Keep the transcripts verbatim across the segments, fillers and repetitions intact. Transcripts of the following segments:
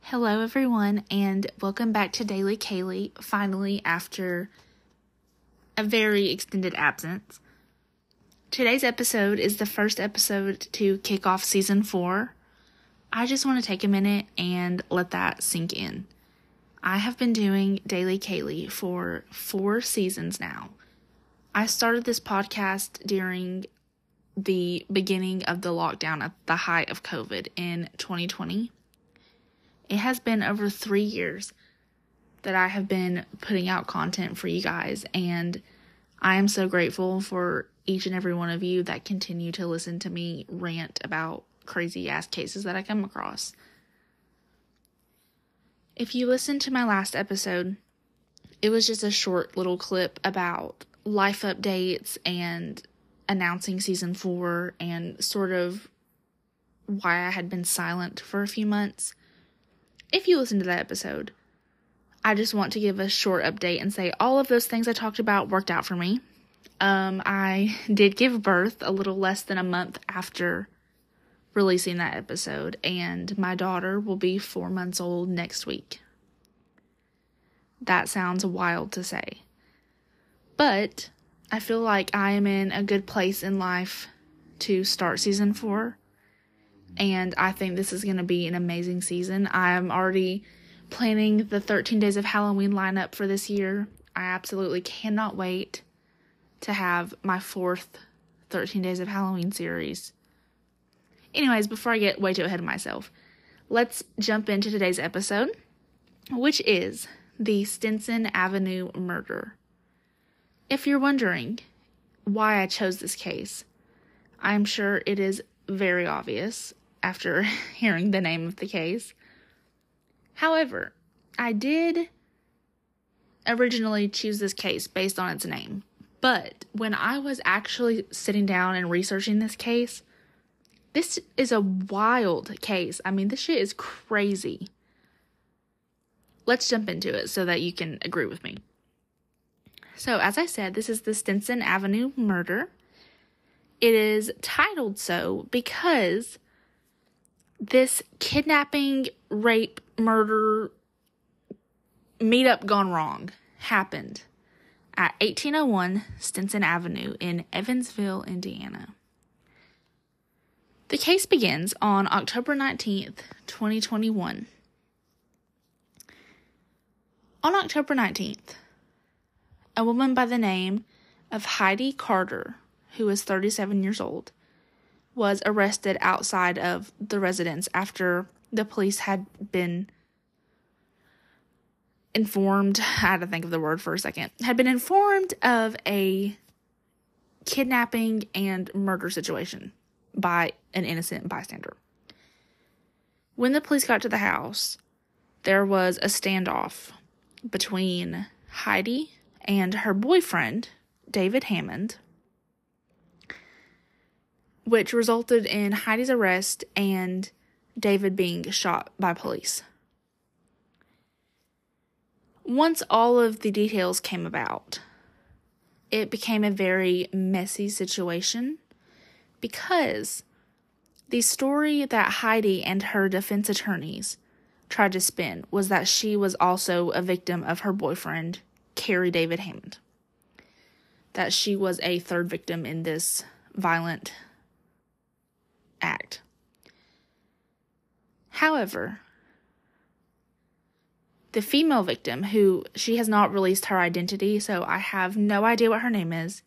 Hello everyone, and welcome back to Daily Kaylee, finally after a very extended absence. Today's episode is the first episode to kick off season four. I just want to take a minute and let that sink in. I have been doing Daily Kaylee for four seasons now. I started this podcast during the beginning of the lockdown at the height of COVID in twenty twenty. It has been over three years that I have been putting out content for you guys, and I am so grateful for each and every one of you that continue to listen to me rant about crazy-ass cases that I come across. If you listened to my last episode, it was just a short little clip about life updates and announcing season four and sort of why I had been silent for a few months. If you listen to that episode, I just want to give a short update and say all of those things I talked about worked out for me. Um, I did give birth a little less than a month after releasing that episode, and my daughter will be four months old next week. That sounds wild to say, but I feel like I am in a good place in life to start season four. And I think this is going to be an amazing season. I'm already planning the thirteen Days of Halloween lineup for this year. I absolutely cannot wait to have my fourth thirteen Days of Halloween series. Anyways, before I get way too ahead of myself, let's jump into today's episode, which is the Stinson Avenue murder. If you're wondering why I chose this case, I'm sure it is very obvious after hearing the name of the case. However, I did originally choose this case based on its name, but when I was actually sitting down and researching this case, this is a wild case. I mean, this shit is crazy. Let's jump into it so that you can agree with me. So, as I said, this is the Stinson Avenue murder. It is titled so because this kidnapping, rape, murder, meetup gone wrong happened at eighteen oh one Stinson Avenue in Evansville, Indiana. The case begins on October nineteenth, twenty twenty-one. On October nineteenth, a woman by the name of Heidi Carter, who was thirty-seven years old, was arrested outside of the residence after the police had been informed, I had to think of the word for a second, had been informed of a kidnapping and murder situation by an innocent bystander. When the police got to the house, there was a standoff between Heidi and her boyfriend, David Hammond, which resulted in Heidi's arrest and David being shot by police. Once all of the details came about, it became a very messy situation because the story that Heidi and her defense attorneys tried to spin was that she was also a victim of her boyfriend, Cary David Hammond. That she was a third victim in this violent act. However, the female victim, who she has not released her identity, so I have no idea what her name is.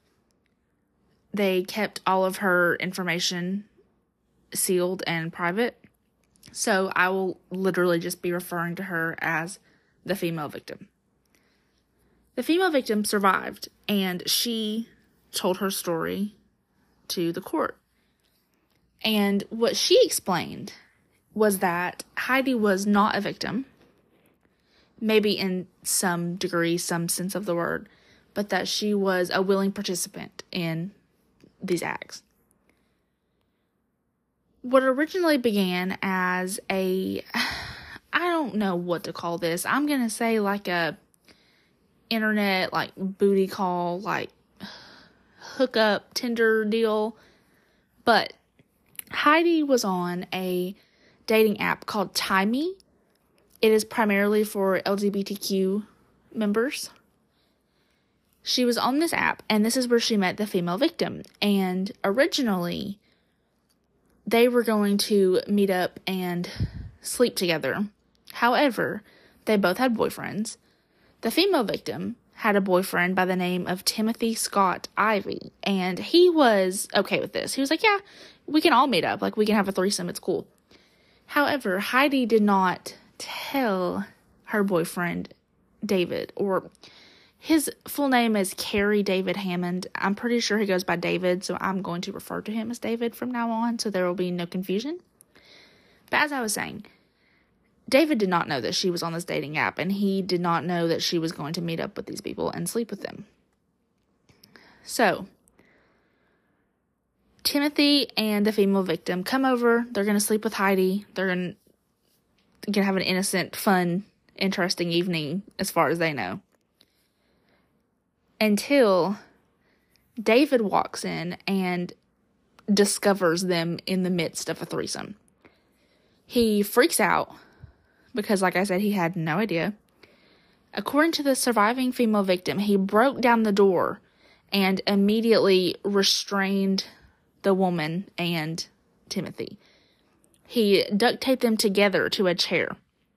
They kept all of her information sealed and private, so I will literally just be referring to her as the female victim. The female victim survived, and she told her story to the court. And what she explained was that Heidi was not a victim, maybe in some degree, some sense of the word, but that she was a willing participant in these acts. What originally began as a, I don't know what to call this, I'm going to say like a internet, like booty call, like hookup, Tinder deal, but Heidi was on a dating app called Timey, It is primarily for L G B T Q members. She was on this app, and this is where she met the female victim. And originally, they were going to meet up and sleep together. However, they both had boyfriends. The female victim had a boyfriend by the name of Timothy Scott Ivy, and he was okay with this. He was like, yeah, we can all meet up. Like, we can have a threesome. It's cool. However, Heidi did not tell her boyfriend, David, or his full name is Kerry David Hammond. I'm pretty sure he goes by David, so I'm going to refer to him as David from now on, so there will be no confusion. But as I was saying, David did not know that she was on this dating app, and he did not know that she was going to meet up with these people and sleep with them. So, Timothy and the female victim come over. They're going to sleep with Heidi. They're going to have an innocent, fun, interesting evening as far as they know. Until David walks in and discovers them in the midst of a threesome. He freaks out because, like I said, he had no idea. According to the surviving female victim, he broke down the door and immediately restrained the woman and Timothy. He duct taped them together to a chair.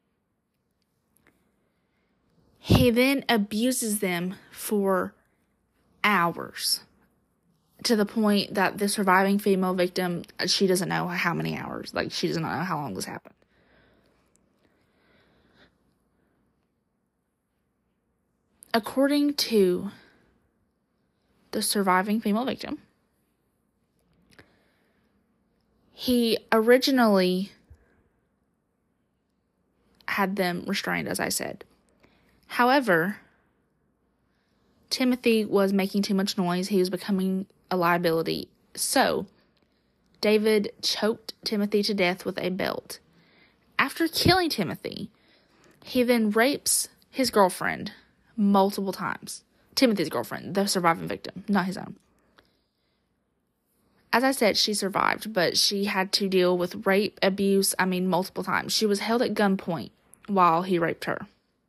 He then abuses them for hours, to the point that the surviving female victim, she doesn't know how many hours. Like, she doesn't know how long this happened. According to the surviving female victim, he originally had them restrained, as I said. However, Timothy was making too much noise. He was becoming a liability. So, David choked Timothy to death with a belt. After killing Timothy, he then rapes his girlfriend multiple times. Timothy's girlfriend, the surviving victim, not his own. As I said, she survived, but she had to deal with rape, abuse, I mean, multiple times. She was held at gunpoint while he raped her.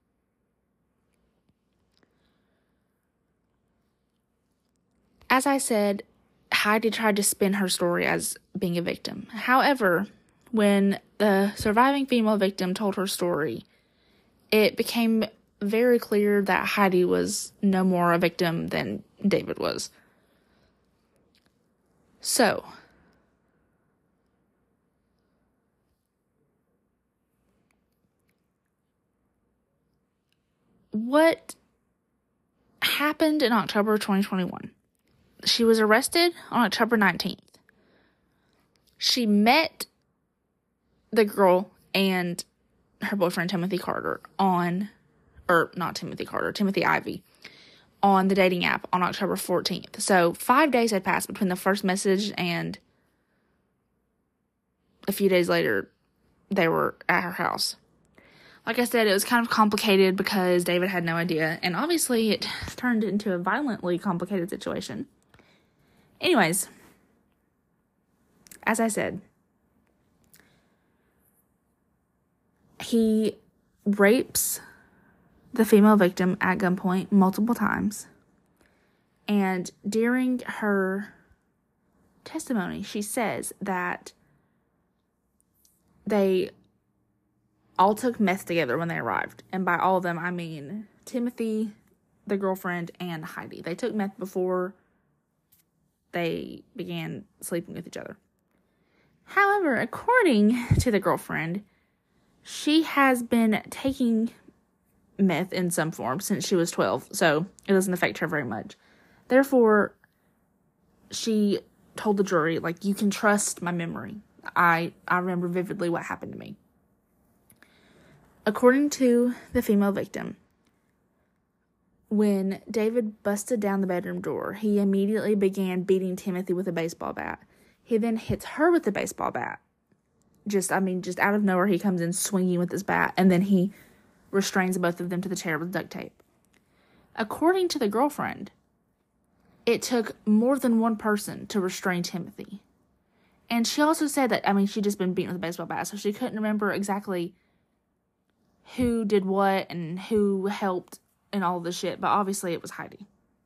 As I said, Heidi tried to spin her story as being a victim. However, when the surviving female victim told her story, it became very clear that Heidi was no more a victim than David was. So, what happened in October twenty twenty-one? She was arrested on October nineteenth. She met the girl and her boyfriend, Timothy Carter, on, or not Timothy Carter, Timothy Ivy, on the dating app on October fourteenth. So, five days had passed between the first message and a few days later, they were at her house. Like I said, it was kind of complicated because David had no idea, and obviously it turned into a violently complicated situation. Anyways, as I said, he rapes the female victim at gunpoint multiple times. And during her testimony, she says that they all took meth together when they arrived. And by all of them, I mean Timothy, the girlfriend, and Heidi. They took meth before they began sleeping with each other. However, according to the girlfriend, she has been taking meth in some form since she was twelve, so it doesn't affect her very much. Therefore, she told the jury, like, you can trust my memory. I, I remember vividly what happened to me. According to the female victim, when David busted down the bedroom door, he immediately began beating Timothy with a baseball bat. He then hits her with the baseball bat. Just, I mean, just out of nowhere, he comes in swinging with his bat, and then he restrains both of them to the chair with duct tape. According to the girlfriend, it took more than one person to restrain Timothy. And she also said that, I mean, she'd just been beaten with a baseball bat, so she couldn't remember exactly who did what and who helped and all this shit, but obviously it was Heidi.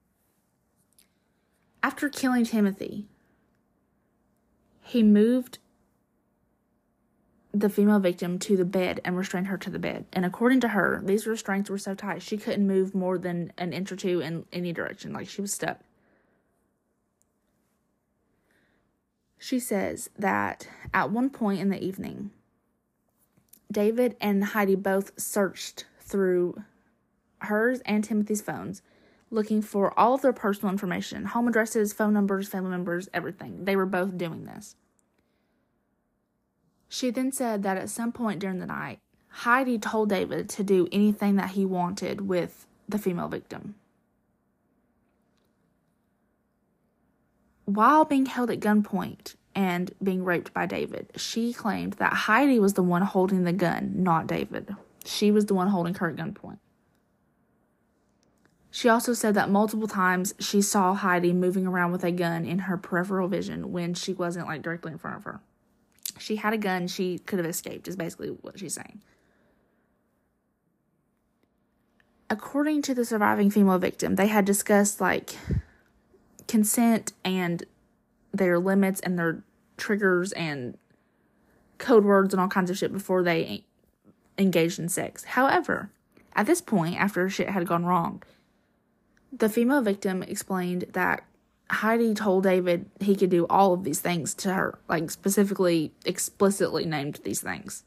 After killing Timothy, he moved the female victim to the bed and restrained her to the bed. And according to her, these restraints were so tight she couldn't move more than an inch or two in any direction. Like, she was stuck. She says that at one point in the evening, David and Heidi both searched through hers and Timothy's phones, looking for all of their personal information, home addresses, phone numbers, family members, everything. They were both doing this. She then said that at some point during the night, Heidi told David to do anything that he wanted with the female victim. While being held at gunpoint and being raped by David, she claimed that Heidi was the one holding the gun, not David. She was the one holding her at gunpoint. She also said that multiple times she saw Heidi moving around with a gun in her peripheral vision when she wasn't, like, directly in front of her. She had a gun, she could have escaped, is basically what she's saying. According to the surviving female victim, they had discussed, like, consent and their limits and their triggers and code words and all kinds of shit before they engaged in sex. However, at this point, after shit had gone wrong, the female victim explained that Heidi told David he could do all of these things to her, like, specifically, explicitly named these things.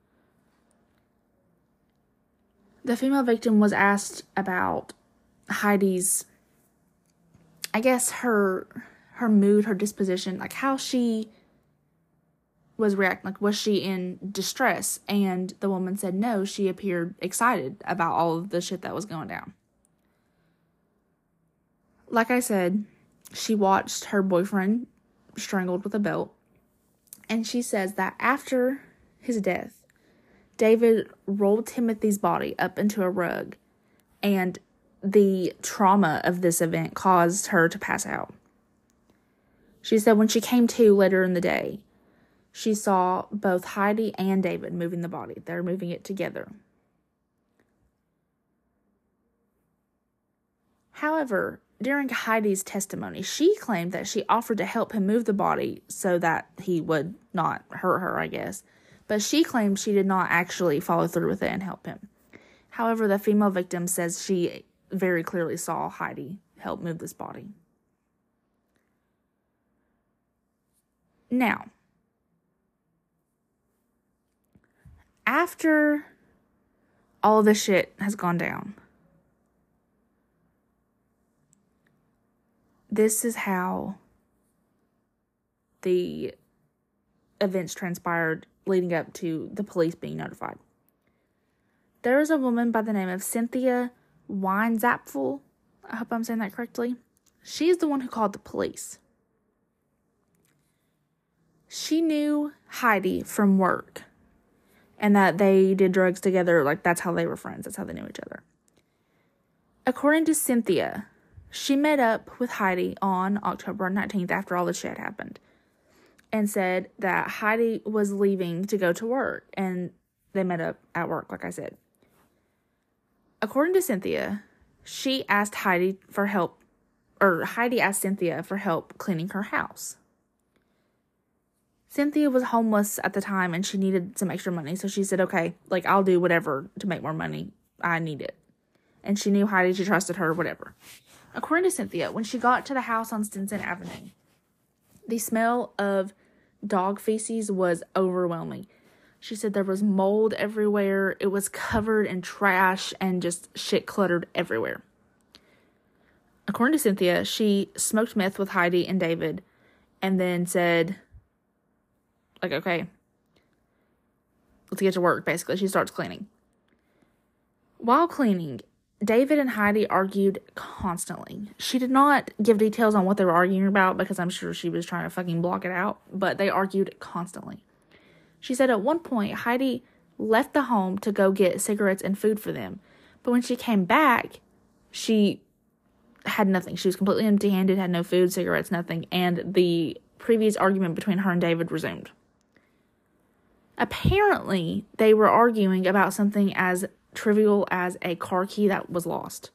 The female victim was asked about Heidi's, I guess, her her mood, her disposition, like how she was reacting. Like, was she in distress? And the woman said no, she appeared excited about all of the shit that was going down. Like I said, she watched her boyfriend strangled with a belt, and she says that after his death, David rolled Timothy's body up into a rug, and the trauma of this event caused her to pass out. She said when she came to later in the day, she saw both Heidi and David moving the body. They're moving it together. However, during Heidi's testimony, she claimed that she offered to help him move the body so that he would not hurt her, I guess. But she claimed she did not actually follow through with it and help him. However, the female victim says she very clearly saw Heidi help move this body. Now, after all of this shit has gone down, this is how the events transpired leading up to the police being notified. There is a woman by the name of Cynthia Weinzapfel. I hope I'm saying that correctly. She's the one who called the police. She knew Heidi from work and that they did drugs together. Like, that's how they were friends. That's how they knew each other. According to Cynthia, she met up with Heidi on October nineteenth after all the shit happened and said that Heidi was leaving to go to work, and they met up at work, like I said. According to Cynthia, she asked Heidi for help, or Heidi asked Cynthia for help cleaning her house. Cynthia was homeless at the time and she needed some extra money, so she said, okay, like, I'll do whatever to make more money. I need it. And she knew Heidi, she trusted her, whatever. According to Cynthia, when she got to the house on Stinson Avenue, the smell of dog feces was overwhelming. She said there was mold everywhere. It was covered in trash and just shit cluttered everywhere. According to Cynthia, she smoked meth with Heidi and David and then said, like, okay, let's get to work, basically. She starts cleaning. While cleaning, David and Heidi argued constantly. She did not give details on what they were arguing about because I'm sure she was trying to fucking block it out, but they argued constantly. She said at one point, Heidi left the home to go get cigarettes and food for them, but when she came back, she had nothing. She was completely empty-handed, had no food, cigarettes, nothing, and the previous argument between her and David resumed. Apparently, they were arguing about something as trivial as a car key that was lost.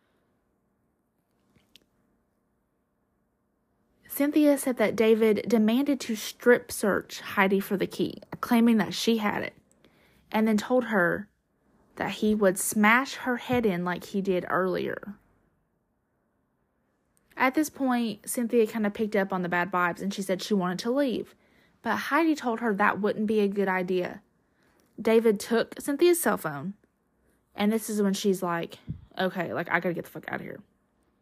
Cynthia said that David demanded to strip search Heidi for the key, claiming that she had it, and then told her that he would smash her head in like he did earlier. At this point, Cynthia kind of picked up on the bad vibes, and she said she wanted to leave. But Heidi told her that wouldn't be a good idea. David took Cynthia's cell phone, and this is when she's like, okay, like, I gotta get the fuck out of here.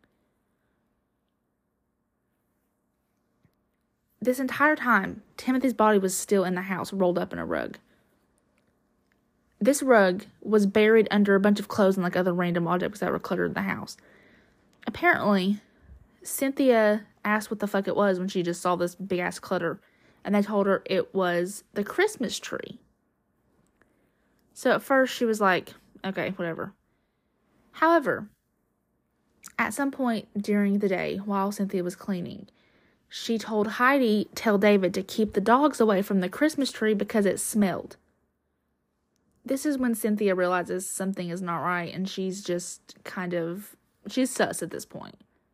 This entire time, Timothy's body was still in the house, rolled up in a rug. This rug was buried under a bunch of clothes and, like, other random objects that were cluttered in the house. Apparently, Cynthia asked what the fuck it was when she just saw this big-ass clutter, and they told her it was the Christmas tree. So at first she was like, okay, whatever. However, at some point during the day while Cynthia was cleaning, she told Heidi, tell David to keep the dogs away from the Christmas tree because it smelled. This is when Cynthia realizes something is not right, and she's just kind of, she's sus at this point.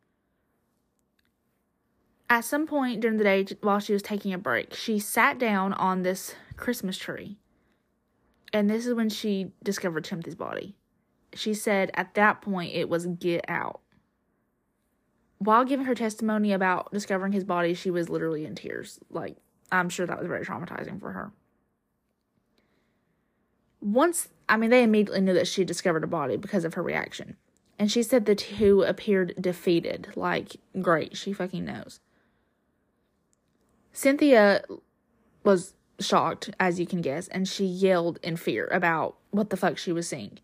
At some point during the day, while she was taking a break, she sat down on this Christmas tree. And this is when she discovered Timothy's body. She said at that point it was get out. While giving her testimony about discovering his body, she was literally in tears. Like, I'm sure that was very traumatizing for her. Once, I mean, they immediately knew that she had discovered a body because of her reaction. And she said the two appeared defeated. Like, great, she fucking knows. Cynthia was shocked, as you can guess, and she yelled in fear about what the fuck she was seeing.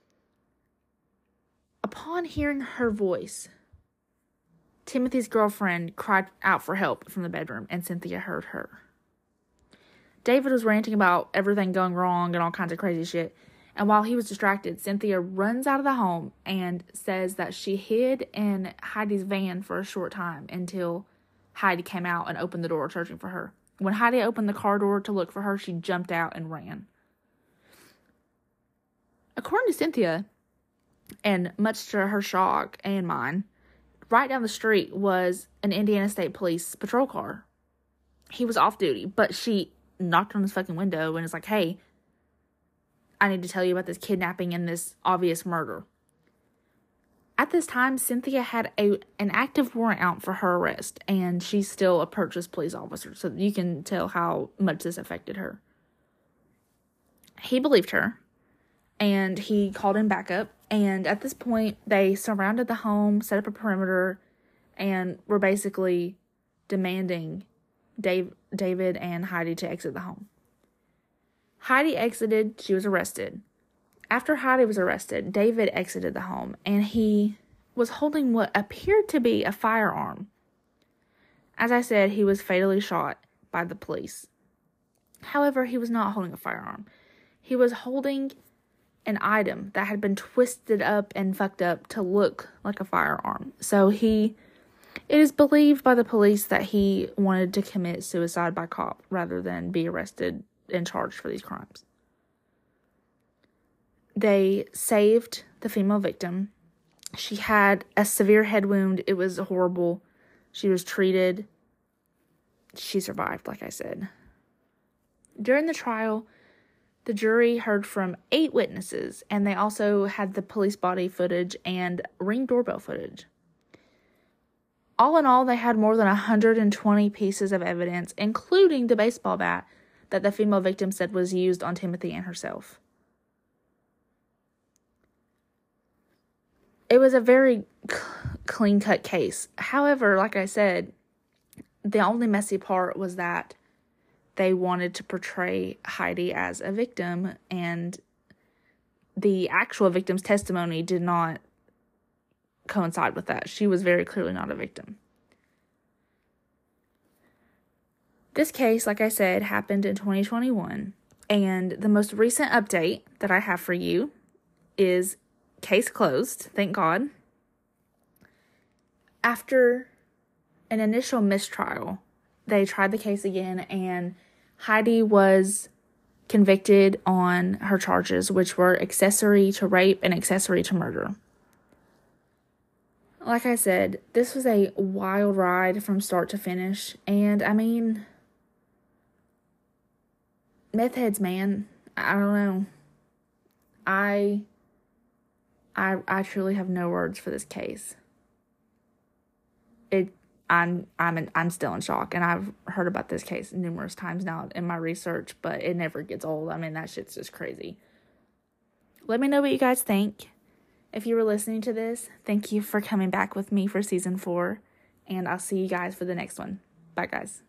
Upon hearing her voice, Timothy's girlfriend cried out for help from the bedroom, and Cynthia heard her. David was ranting about everything going wrong and all kinds of crazy shit, and while he was distracted, Cynthia runs out of the home and says that she hid in Heidi's van for a short time until Heidi came out and opened the door searching for her. When Heidi opened the car door to look for her, she jumped out and ran. According to Cynthia, and much to her shock and mine, right down the street was an Indiana State Police patrol car. He was off duty, but she knocked on his fucking window and was like, hey, I need to tell you about this kidnapping and this obvious murder. At this time, Cynthia had a an active warrant out for her arrest, and she's still a purchased police officer, so you can tell how much this affected her. He believed her, and he called in backup, and at this point, they surrounded the home, set up a perimeter, and were basically demanding Dave, David and Heidi to exit the home. Heidi exited, she was arrested. After Heidi was arrested, David exited the home, and he was holding what appeared to be a firearm. As I said, he was fatally shot by the police. However, he was not holding a firearm. He was holding an item that had been twisted up and fucked up to look like a firearm. So he, it is believed by the police that he wanted to commit suicide by cop rather than be arrested and charged for these crimes. They saved the female victim. She had a severe head wound. It was horrible. She was treated. She survived, like I said. During the trial, the jury heard from eight witnesses, and they also had the police body footage and Ring doorbell footage. All in all, they had more than one hundred twenty pieces of evidence, including the baseball bat that the female victim said was used on Timothy and herself. It was a very clean-cut case. However, like I said, the only messy part was that they wanted to portray Heidi as a victim, and the actual victim's testimony did not coincide with that. She was very clearly not a victim. This case, like I said, happened in twenty twenty-one, and the most recent update that I have for you is case closed, thank God. After an initial mistrial, they tried the case again, and Heidi was convicted on her charges, which were accessory to rape and accessory to murder. Like I said, this was a wild ride from start to finish. And, I mean, meth heads, man. I don't know. I, I, I truly have no words for this case. It, I'm, I'm, in, I'm still in shock. And I've heard about this case numerous times now in my research, but it never gets old. I mean, that shit's just crazy. Let me know what you guys think. If you were listening to this, thank you for coming back with me for season four, and I'll see you guys for the next one. Bye, guys.